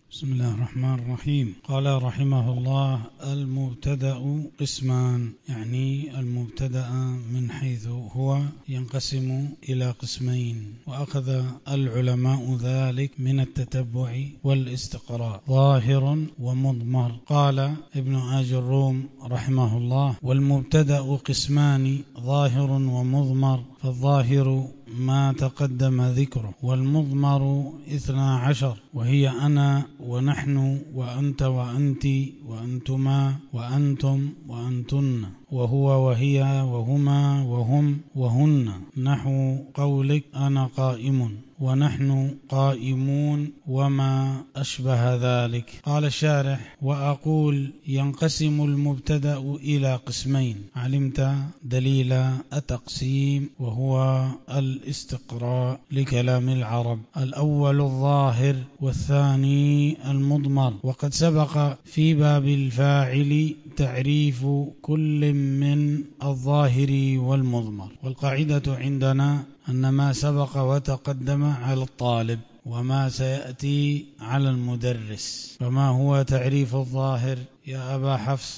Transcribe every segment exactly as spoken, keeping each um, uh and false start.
بسم الله الرحمن الرحيم. قال رحمه الله: المبتدأ قسمان، يعني المبتدأ من حيث هو ينقسم إلى قسمين، وأخذ العلماء ذلك من التتبع والاستقراء: ظاهر ومضمر. قال ابن آج الروم رحمه الله: والمبتدأ قسمان، ظاهر ومضمر. فالظاهر ما تقدم ذكره، والمضمر اثنا عشر، وهي أنا ونحن وأنت وأنت وأنتما وأنتم وأنتن، وهو وهي وهما وهم وهن، نحو قولك أنا قائم ونحن قائمون وما أشبه ذلك. قال الشارح: وأقول ينقسم المبتدأ إلى قسمين. علمت دليل التقسيم، وهو الاستقراء لكلام العرب: الأول الظاهر والثاني المضمر. وقد سبق في باب الفاعل تعريف كل من الظاهر والمضمر، والقاعدة عندنا أن ما سبق وتقدم على الطالب وما سيأتي على المدرس. فما هو تعريف الظاهر يا أبا حفص؟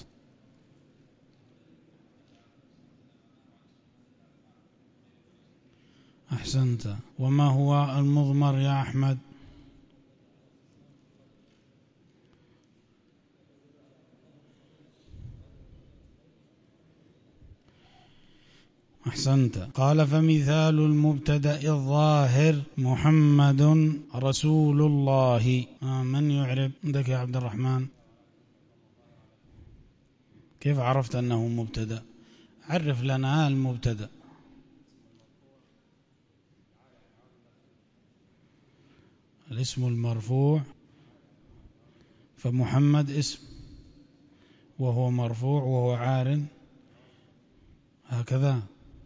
أحسنت. وما هو المضمر يا أحمد؟ أحسنت. قال: فمثال المبتدأ الظاهر محمد رسول الله. آه من يعرب عندك يا عبد الرحمن؟ كيف عرفت أنه مبتدأ؟ عرف لنا المبتدأ. الاسم المرفوع، فمحمد اسم وهو مرفوع وهو عار، هكذا.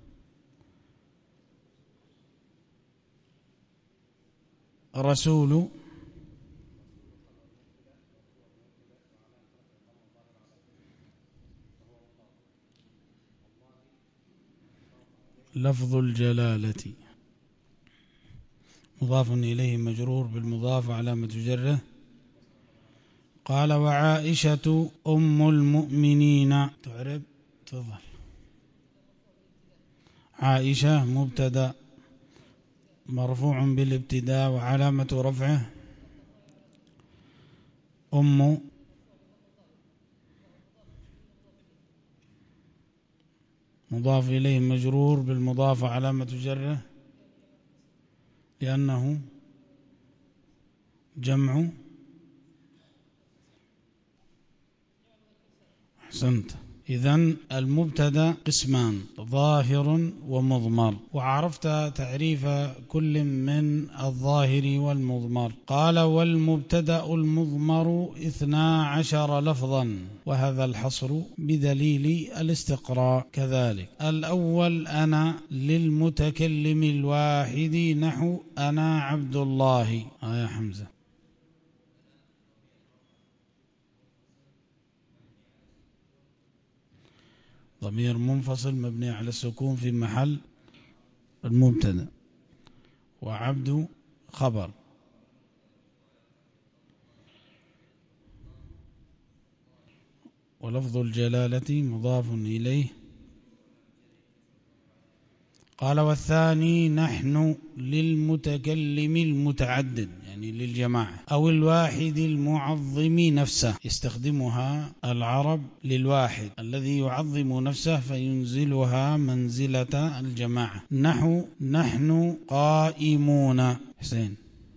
رسول لفظ الجلالة، مضاف إليه مجرور بالمضاف علامة جره. قال: وعائشة أم المؤمنين. تعرب؟ تفضل. عائشة مبتدأ مرفوع بالابتداء، وعلامة رفعه أم مضاف إليه مجرور بالمضاف علامة جره لأنه جمع. أحسنت. إذن المبتدأ قسمان: ظاهر ومضمر. وعرفت تعريف كل من الظاهر والمضمر. قال: والمبتدأ المضمر اثنا عشر لفظا، وهذا الحصر بدليل الاستقراء كذلك. الأول أنا للمتكلم الواحد، نحو أنا عبد الله. آه يا حمزة. ضمير منفصل مبني على السكون في محل المبتدأ، وعبد خبر. ولفظ الجلالة مضاف إليه. قال: والثاني نحن للمتكلم المتعدد، يعني للجماعة، أو الواحد المعظم نفسه. يستخدمها العرب للواحد الذي يعظم نفسه فينزلها منزلة الجماعة، نحو نحن قائمون. حسين.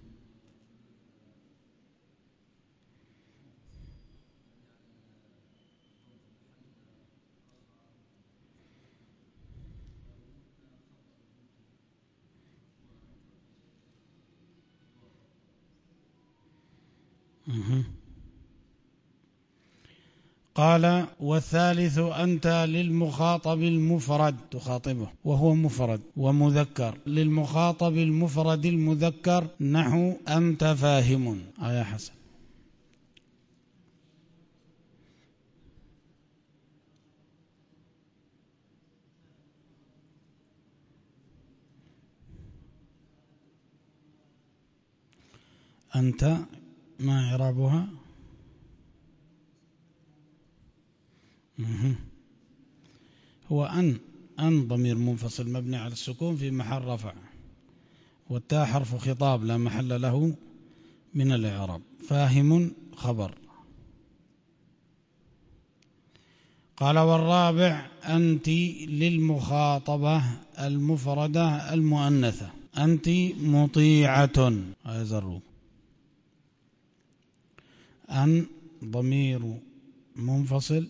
قال: والثالث أنت للمخاطب المفرد، تخاطبه وهو مفرد ومذكر. للمخاطب المفرد المذكر، نحو أنت فاهم. آية حسن. أنت ما إعرابها؟ هو أن أن ضمير منفصل مبني على السكون في محل رفع، والتاء حرف خطاب لا محل له من الإعراب. فاهم خبر. قال والرابع أنت للمخاطبة المفردة المؤنثة. أنت مطيعة. هذا أن ضمير منفصل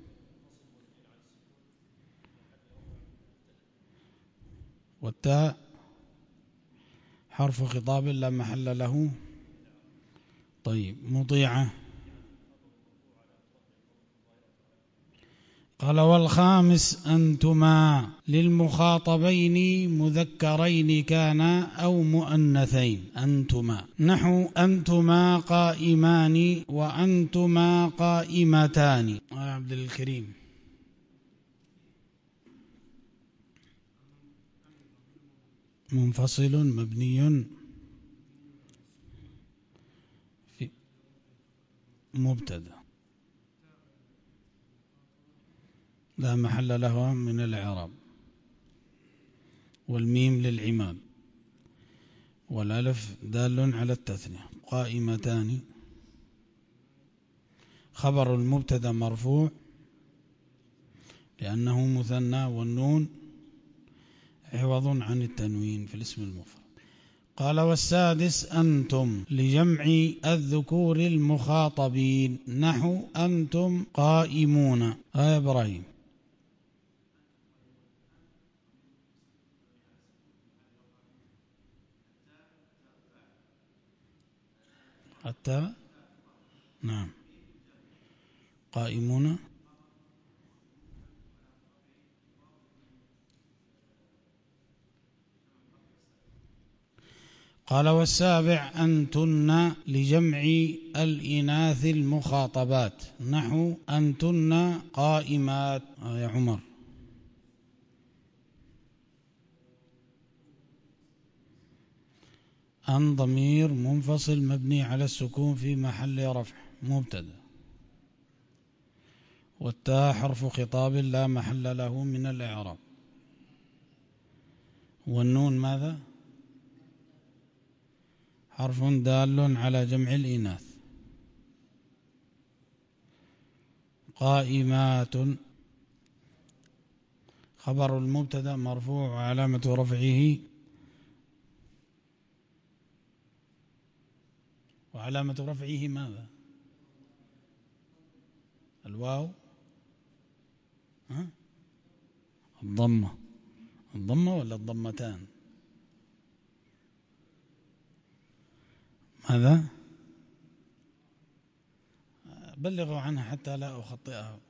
والتاء حرف خطاب لا محل له. طيب مطيعة. قال والخامس أنتما للمخاطبين مذكرين كان أو مؤنثين. أنتما نحو أنتما قائمان وأنتما قائمتان. آه عبد الكريم. منفصل مبني في مبتدأ لا محل له من الإعراب، والميم للعماد، والألف دال على التثنية. قائمتان خبر المبتدأ مرفوع لأنه مثنى، والنون عوض عن التنوين في الاسم المفرد. قال والسادس أنتم لجمع الذكور المخاطبين نحو أنتم قائمون. آه إبراهيم. حتى نعم قائمون. قال والسابع أنتن لجمع الإناث المخاطبات نحو أنتن قائمات. آه يا عمر. أن ضمير منفصل مبني على السكون في محل رفع مبتدأ، والتاء حرف خطاب لا محل له من الإعراب، والنون ماذا؟ حرف دال على جمع الإناث. قائمات خبر المبتدأ مرفوع وعلامة رفعه وعلامة رفعه ماذا؟ الواو. ها؟ الضمة. الضمة ولا الضمتان؟ ماذا؟ بلغوا عنها حتى لا أخطئها.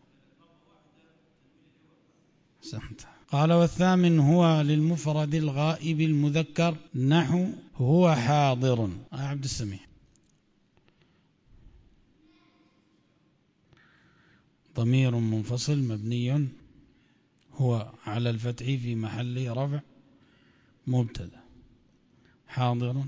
سمت. قال والثامن هو للمفرد الغائب المذكر نحو هو حاضر. آه عبد السميع. ضمير منفصل مبني هو على الفتح في محل رفع مبتدأ، حاضر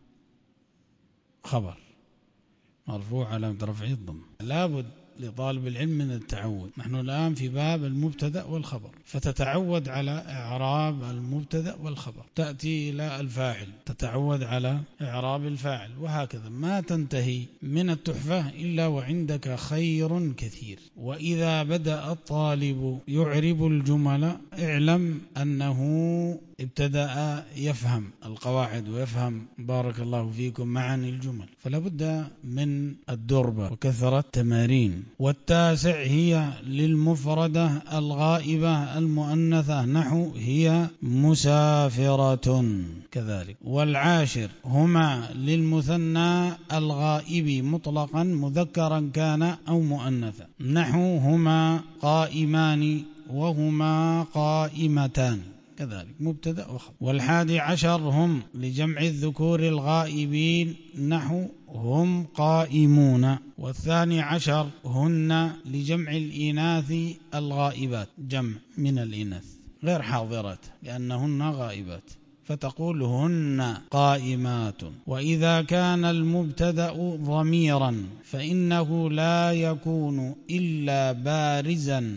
خبر مرفوع على رفعه الضم. لابد لطالب العلم من التعود. نحن الآن في باب المبتدأ والخبر، فتتعود على إعراب المبتدأ والخبر. تأتي إلى الفاعل تتعود على إعراب الفاعل، وهكذا ما تنتهي من التحفة إلا وعندك خير كثير. وإذا بدأ الطالب يعرب الجمل اعلم أنه ابتدأ يفهم القواعد ويفهم بارك الله فيكم معاني الجمل، فلا بد من الدربة وكثرة تمارين. والتاسع هي للمفردة الغائبة المؤنثة نحو هي مسافرة كذلك. والعاشر هما للمثنى الغائب مطلقا مذكرا كان أو مؤنثا نحو هما قائمان وهما قائمتان كذلك مبتدأ وخبر. والحادي عشر هم لجمع الذكور الغائبين نحو هم قائمون. والثاني عشر هن لجمع الإناث الغائبات جمع من الإناث غير حاضرات لأنهن غائبات، فتقول هن قائمات. وإذا كان المبتدأ ضميرا فإنه لا يكون إلا بارزا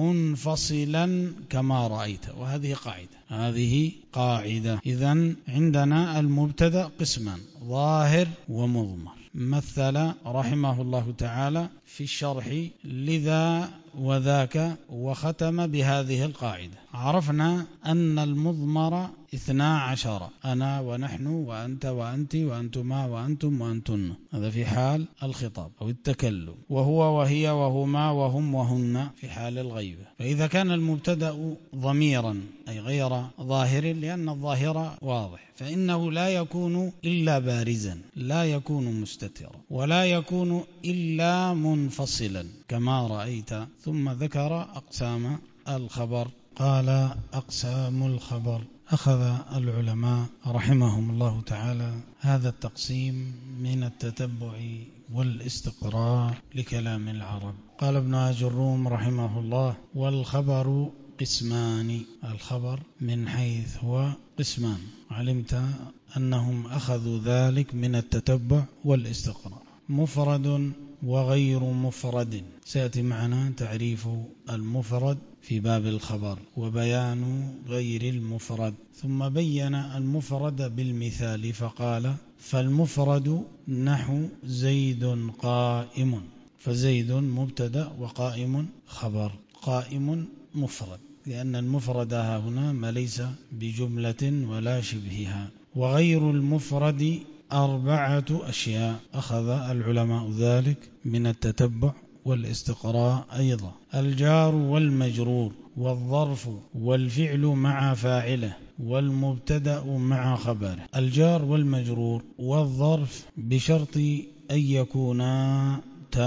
منفصلا كما رأيت. وهذه قاعدة هذه قاعدة إذن عندنا المبتدأ قسمان: ظاهر ومضمر. مثل رحمه الله تعالى في الشرح لذا وذاك وختم بهذه القاعدة: عرفنا أن المضمر اثنا عشر: أنا ونحن وأنت وأنت وأنتما وأنتم وأنتن، هذا في حال الخطاب أو التكلم، وهو وهي وهما وهم وهن في حال الغيبة. فإذا كان المبتدأ ضميرا أي غير ظاهر، لأن الظاهر واضح، فإنه لا يكون إلا بارزا، لا يكون مستترا، ولا يكون إلا منفصلا كما رأيت. ثم ذكر أقسام الخبر. قال: أقسام الخبر. أخذ العلماء رحمهم الله تعالى هذا التقسيم من التتبع والاستقراء لكلام العرب. قال ابن آجروم رحمه الله: والخبر قسمان. الخبر من حيث هو قسمان. علمت أنهم أخذوا ذلك من التتبع والاستقراء: مفرد وغير مفرد. سيأتي معنا تعريف المفرد في باب الخبر وبيان غير المفرد. ثم بين المفرد بالمثال فقال: فالمفرد نحو زيد قائم. فزيد مبتدأ وقائم خبر. قائم مفرد، لأن المفرد هنا ما ليس بجملة ولا شبهها. وغير المفرد أربعة أشياء، أخذ العلماء ذلك من التتبع والاستقراء أيضا: الجار والمجرور، والظرف، والفعل مع فاعله، والمبتدأ مع خبره. الجار والمجرور والظرف بشرط أن يكونا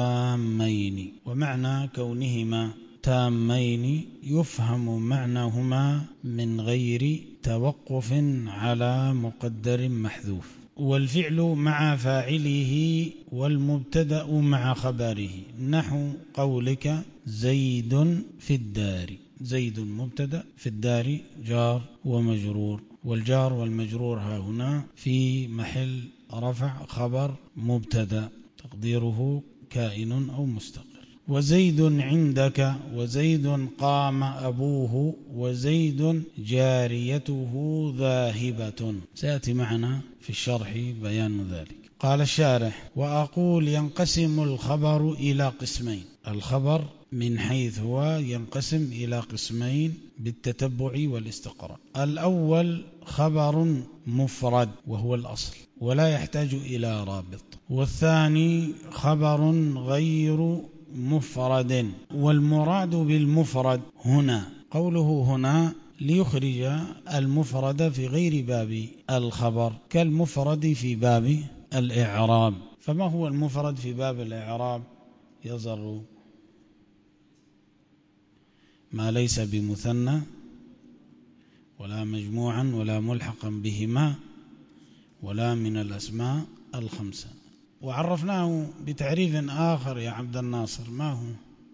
تامين، ومعنى كونهما تامين يفهم معناهما من غير توقف على مقدر محذوف. والفعل مع فاعله، والمبتدأ مع خبره، نحو قولك زيد في الدار. زيد مبتدأ، في الدار جار ومجرور، والجار والمجرور ها هنا في محل رفع خبر مبتدأ تقديره كائن أو مستقر. وزيد عندك، وزيد قام أبوه، وزيد جاريته ذاهبة. سيأتي معنا في الشرح بيان ذلك. قال الشارح: وأقول ينقسم الخبر إلى قسمين. الخبر من حيث هو ينقسم إلى قسمين بالتتبع والاستقراء. الأول خبر مفرد وهو الأصل ولا يحتاج إلى رابط. والثاني خبر غير مفرد. والمراد بالمفرد هنا قوله هنا ليخرج المفرد في غير باب الخبر كالمفرد في باب الإعراب. فما هو المفرد في باب الإعراب؟ يظهر ما ليس بمثنى ولا مجموعا ولا ملحقا بهما ولا من الأسماء الخمسة. وعرفناه بتعريف آخر يا عبد الناصر، ما هو؟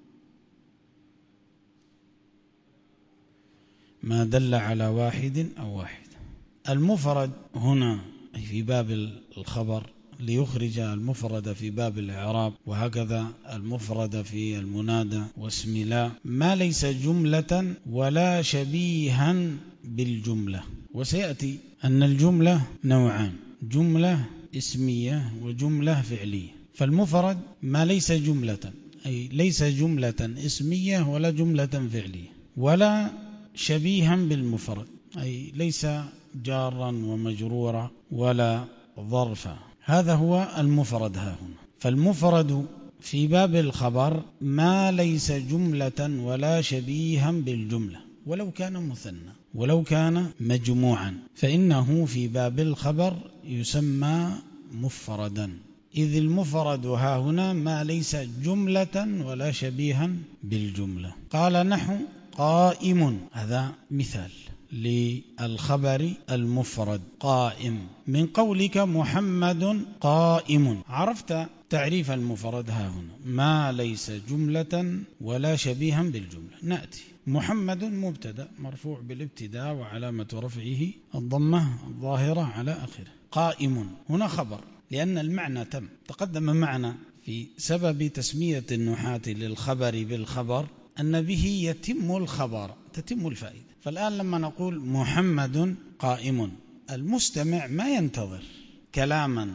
ما دل على واحد أو واحد. المفرد هنا في باب الخبر ليخرج المفرد في باب الإعراب، وهكذا المفرد في المنادى واسم لا، ما ليس جملة ولا شبيها بالجملة. وسيأتي أن الجملة نوعان: جملة اسمية وجملة فعلية. فالمفرد ما ليس جملة، أي ليس جملة اسمية ولا جملة فعلية، ولا شبيها بالمفرد، أي ليس جارا ومجرورا ولا ظرفا. هذا هو المفرد ها هنا. فالمفرد في باب الخبر ما ليس جملة ولا شبيها بالجملة، ولو كان مثنى ولو كان مجموعا، فإنه في باب الخبر يسمى مفردا، إذ المفرد ها هنا ما ليس جملة ولا شبيها بالجملة. قال نحو قائم، هذا مثال للخبر المفرد قائم. من قولك محمد قائم، عرفت تعريف المفرد ها هنا: ما ليس جملة ولا شبيها بالجملة. نأتي: محمد مبتدأ مرفوع بالابتداء وعلامة رفعه الضمة الظاهرة على آخره. قائم هنا خبر، لأن المعنى تم تقدم معنا في سبب تسمية النحاة للخبر بالخبر أن به يتم الخبر، تتم الفائدة. فالآن لما نقول محمد قائم، المستمع ما ينتظر كلاما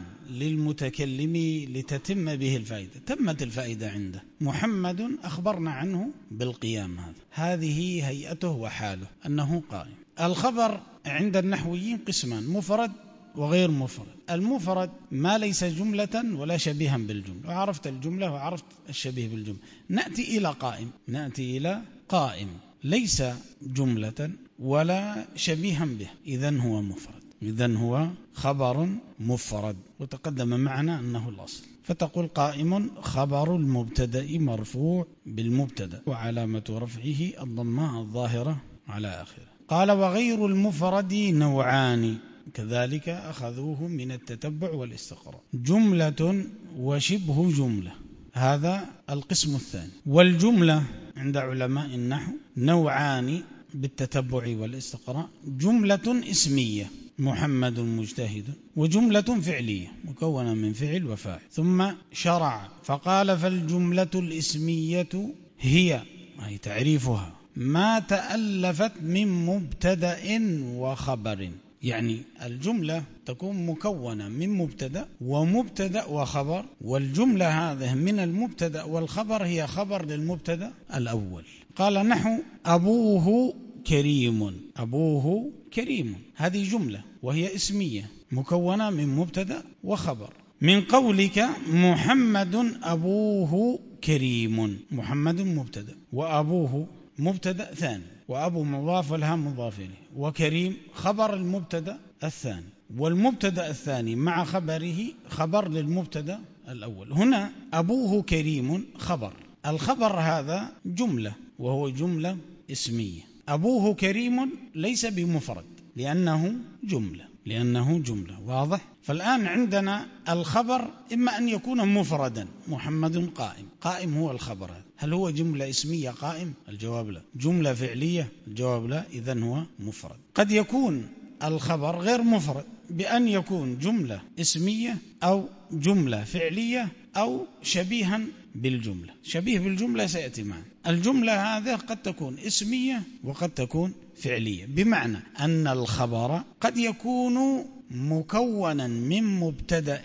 للمتكلم لتتم به الفائدة، تمت الفائدة عنده. محمد أخبرنا عنه بالقيام، هذا هذه هيئته وحاله أنه قائم. الخبر عند النحويين قسمان: مفرد وغير مفرد. المفرد ما ليس جملة ولا شبيها بالجملة، وعرفت الجملة وعرفت الشبيه بالجملة. نأتي إلى قائم، نأتي إلى قائم ليس جملة ولا شبيها به، إذن هو مفرد، إذن هو خبر مفرد، وتقدم معنا أنه الأصل. فتقول: قائم خبر المبتدأ مرفوع بالمبتدأ وعلامة رفعه الضمة الظاهرة على آخره. قال: وغير المفرد نوعان، كذلك أخذوه من التتبع والاستقراء: جملة وشبه جملة، هذا القسم الثاني. والجملة عند علماء النحو نوعان بالتتبع والاستقراء: جملة اسمية محمد مجتهد، وجملة فعلية مكونة من فعل وفاعل. ثم شرع فقال: فالجملة الاسمية هي، أي تعريفها، ما تألفت من مبتدأ وخبر. يعني الجملة تكون مكونة من مبتدأ ومبتدأ وخبر، والجملة هذه من المبتدأ والخبر هي خبر للمبتدأ الأول. قال نحو: أبوه كريم، أبوه كريم، هذه جملة وهي اسمية مكونة من مبتدأ وخبر. من قولك محمد أبوه كريم، محمد مبتدأ وأبوه مبتدأ ثاني، وأبو مضاف والها مضاف إليه، وكريم خبر المبتدأ الثاني، والمبتدأ الثاني مع خبره خبر للمبتدأ الأول. هنا أبوه كريم خبر، الخبر هذا جملة وهو جملة اسمية. أبوه كريم ليس بمفرد لأنه جملة، لأنه جملة، واضح؟ فالآن عندنا الخبر إما أن يكون مفردا: محمد قائم، قائم هو الخبر. هل هو جملة اسمية قائم؟ الجواب لا. جملة فعلية؟ الجواب لا. إذن هو مفرد. قد يكون الخبر غير مفرد بأن يكون جملة اسمية أو جملة فعلية أو شبيها بالجملة. شبيه بالجملة سيأتي معنا. الجملة هذه قد تكون اسمية وقد تكون فعلية، بمعنى أن الخبر قد يكون مكونا من مبتدأ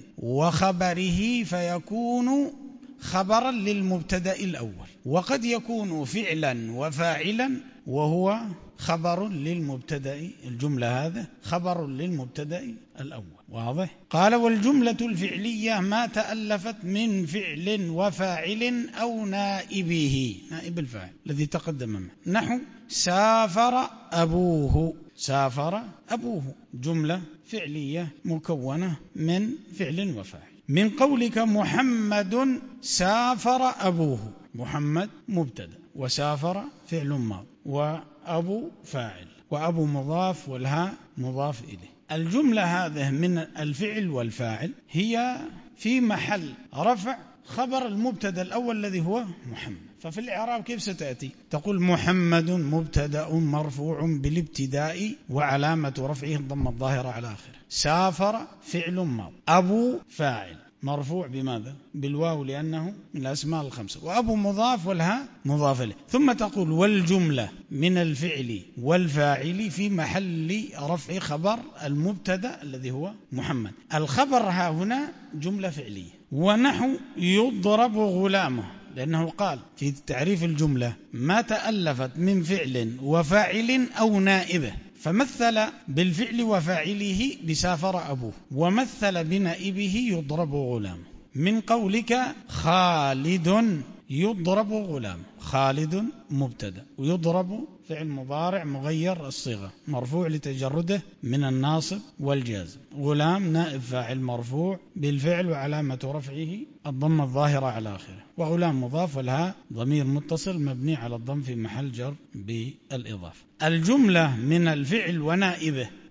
وخبره فيكون خبرا للمبتدأ الأول، وقد يكون فعلا وفاعلا وهو خبر للمبتدأ، الجملة هذا خبر للمبتدأ الأول، واضح؟ قال: والجملة الفعلية ما تألفت من فعل وفاعل أو نائبه، نائب الفاعل الذي تقدم معه. نحو: سافر أبوه، سافر أبوه جملة فعلية مكونة من فعل وفاعل. من قولك محمد سافر أبوه، محمد مبتدأ وسافر فعل ماض وأبو فاعل، وأبو مضاف والهاء مضاف إليه. الجملة هذه من الفعل والفاعل هي في محل رفع خبر المبتدأ الأول الذي هو محمد. ففي الإعراب كيف ستأتي؟ تقول: محمد مبتدأ مرفوع بالابتداء وعلامة رفعه الضمة الظاهرة على آخره. سافر فعل ماض، أبو فاعل مرفوع بماذا؟ بالواو لأنه من الأسماء الخمسة، وأبو مضاف والها مضاف إليه. ثم تقول: والجملة من الفعل والفاعل في محل رفع خبر المبتدأ الذي هو محمد. الخبر ها هنا جملة فعلية. ونحو: يضرب غلامه، لأنه قال في تعريف الجملة ما تألفت من فعل وفاعل أو نائبه، فمثل بالفعل وفاعله بسافر أبوه، ومثل بنائبه يضرب غلامه. من قولك خالد يضرب غلام، خالد مبتدأ ويضرب فعل مضارع مغير الصيغة مرفوع لتجرده من الناصب والجازم، غلام نائب فاعل مرفوع بالفعل وعلامة رفعه الضمة الظاهرة على آخره، وغلام مضاف والهاء ضمير متصل مبني على الضم في محل جر بالإضافة. الجملة من الفعل ونائبه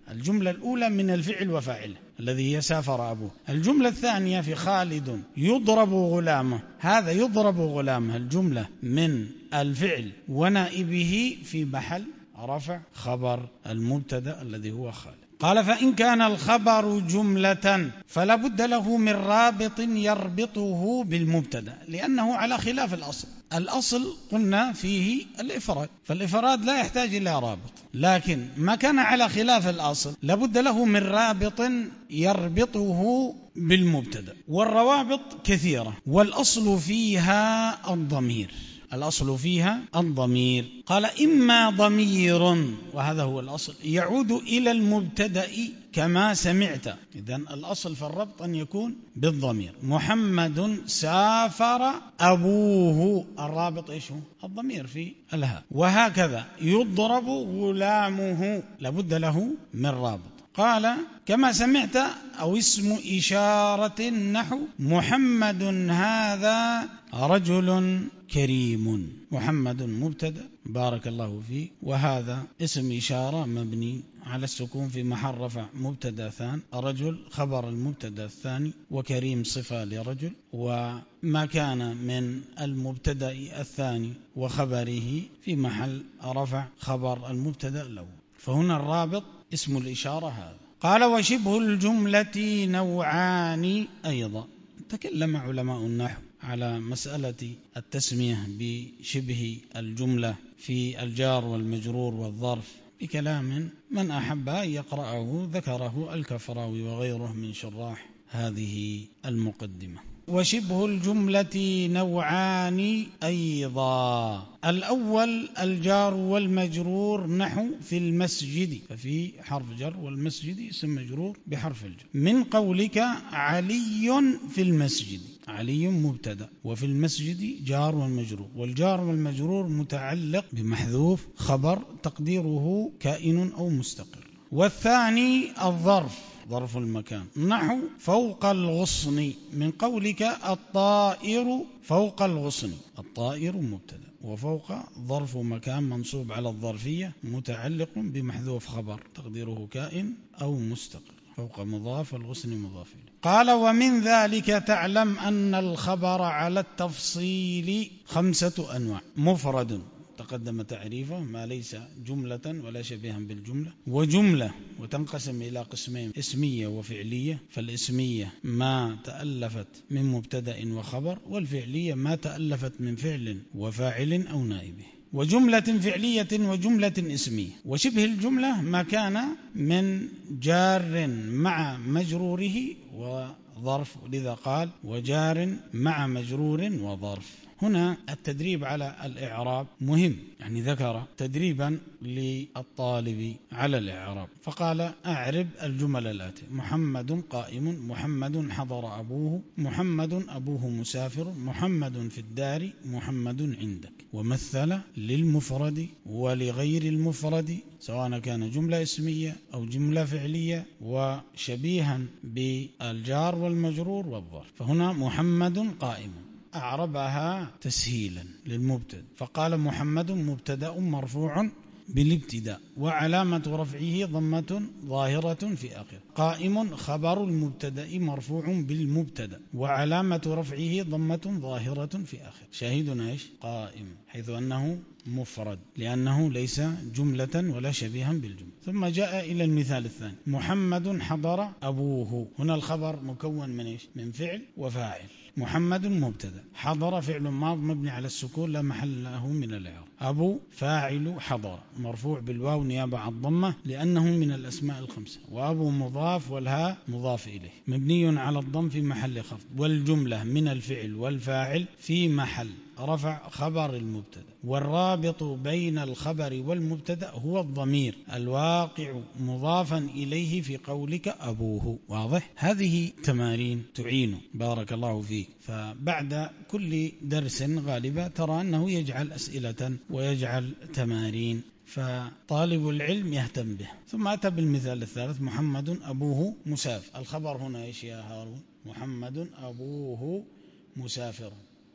الجملة الأولى من الفعل وفاعله الذي هي سافر أبوه. الجملة الثانية في خالد يضرب غلامه، هذا يضرب غلامه الجملة من الفعل ونائبه في محل رفع خبر المبتدأ الذي هو خالد. قال فإن كان الخبر جملة فلا بد له من رابط يربطه بالمبتدأ، لأنه على خلاف الأصل. الأصل قلنا فيه الإفراد، فالإفراد لا يحتاج إلى رابط، لكن ما كان على خلاف الأصل لا بد له من رابط يربطه بالمبتدأ، والروابط كثيرة، والأصل فيها الضمير. الأصل فيها الضمير. قال إما ضمير، وهذا هو الأصل، يعود إلى المبتدأ كما سمعت. إذن الأصل في الربط أن يكون بالضمير. محمد سافر أبوه، الرابط إيش هو؟ الضمير في الهاء. وهكذا يضرب غلامه، لابد له من رابط. قال كما سمعت أو اسم إشارة نحو محمد هذا رجل كريم. محمد مبتدأ بارك الله فيه، وهذا اسم إشارة مبني على السكون في محل رفع مبتدأ ثاني، رجل خبر المبتدأ الثاني، وكريم صفة لرجل، وما كان من المبتدأ الثاني وخبره في محل رفع خبر المبتدأ الأول. فهنا الرابط اسم الإشارة هذا. قال وشبه الجملة نوعان أيضا. تكلم علماء النحو على مسألة التسمية بشبه الجملة في الجار والمجرور والظرف بكلام من أحب أن يقرأه ذكره الكفراوي وغيره من شراح هذه المقدمة. وشبه الجملة نوعان أيضا. الأول الجار والمجرور نحو في المسجد، ففي حرف جر والمسجد اسم مجرور بحرف الجر. من قولك علي في المسجد، علي مبتدأ وفي المسجد جار والمجرور، والجار والمجرور متعلق بمحذوف خبر تقديره كائن أو مستقر. والثاني الظرف، ظرف المكان نحو فوق الغصن. من قولك الطائر فوق الغصن، الطائر مبتدأ وفوق ظرف مكان منصوب على الظرفية متعلق بمحذوف خبر تقديره كائن أو مستقر، فوق مضاف والغصن مضاف إليه. قال ومن ذلك تعلم أن الخبر على التفصيل خمسة أنواع. مفرد تقدم تعريفه ما ليس جملة ولا شبيها بالجملة، وجملة وتنقسم إلى قسمين اسمية وفعلية، فالاسمية ما تألفت من مبتدأ وخبر، والفعلية ما تألفت من فعل وفاعل أو نائبه. وجملة فعلية وجملة اسمية. وشبه الجملة ما كان من جار مع مجروره وظرف، لذا قال وجار مع مجرور وظرف. هنا التدريب على الإعراب مهم، يعني ذكر تدريبا للطالب على الإعراب، فقال أعرب الجمل الآتية: محمد قائم، محمد حضر أبوه، محمد أبوه مسافر، محمد في الدار، محمد عندك. ومثل للمفرد ولغير المفرد سواء كان جملة اسمية أو جملة فعلية وشبيها بالجار والمجرور والظرف. فهنا محمد قائم أعربها تسهيلا للمبتدأ، فقال محمد مبتدأ مرفوع بالابتداء وعلامة رفعه ضمة ظاهرة في آخر. قائم خبر المبتدأ مرفوع بالمبتدأ وعلامة رفعه ضمة ظاهرة في آخر. شاهدنا إيش؟ قائم، حيث أنه مفرد لأنه ليس جملة ولا شبيها بالجملة. ثم جاء إلى المثال الثاني: محمد حضر أبوه. هنا الخبر مكون من إيش؟ من فعل وفاعل. محمد مبتدأ، حضر فعل ماض مبني على السكون لا محل له من الإعراب. أبو فاعل حضر مرفوع بالواو نيابة عن الضمة لأنه من الأسماء الخمسة، وأبو مضاف والهاء مضاف إليه مبني على الضم في محل خفض. والجملة من الفعل والفاعل في محل رفع خبر المبتدأ، والرابط بين الخبر والمبتدأ هو الضمير الواقع مضافا إليه في قولك أبوه. واضح؟ هذه تمارين تعين بارك الله فيك. فبعد كل درس غالبا ترى أنه يجعل أسئلة ويجعل تمارين، فطالب العلم يهتم به. ثم أتى بالمثال الثالث: محمد أبوه مسافر. الخبر هنا إيش يا هارون؟ محمد أبوه مسافر.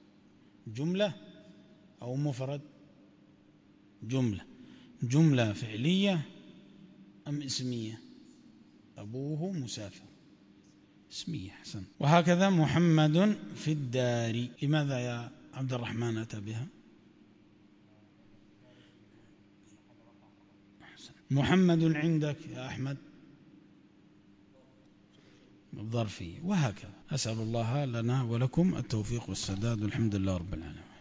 جملة أو مفرد؟ جملة. جملة فعلية أم اسمية؟ أبوه مسافر، اسمية. حسن. وهكذا محمد في الدار. لماذا يا عبد الرحمن أتى بها؟ محمد عندك يا أحمد الظرفي. وهكذا. أسأل الله لنا ولكم التوفيق والسداد، والحمد لله رب العالمين.